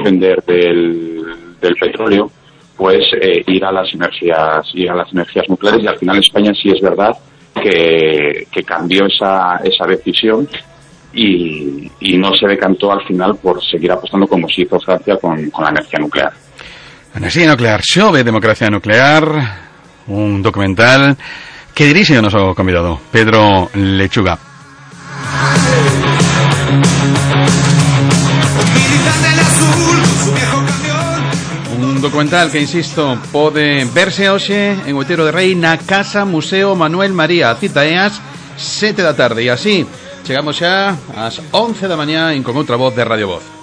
petróleo, pues ir a las energías nucleares, y al final España sí es verdad que cambió esa decisión y no se decantó al final por seguir apostando como se hizo Francia con la energía nuclear. Enerxía nuclear, Xove, democracia nuclear, un documental que dirixe o noso convidado, Pedro Lechuga. Un documental que, insisto, pode verse hoxe en Outeiro de Rei na Casa Museo Manuel María. A cita é ás 7 da tarde, e así chegamos xa ás 11 da mañá en Con Outra Voz de Radio Voz.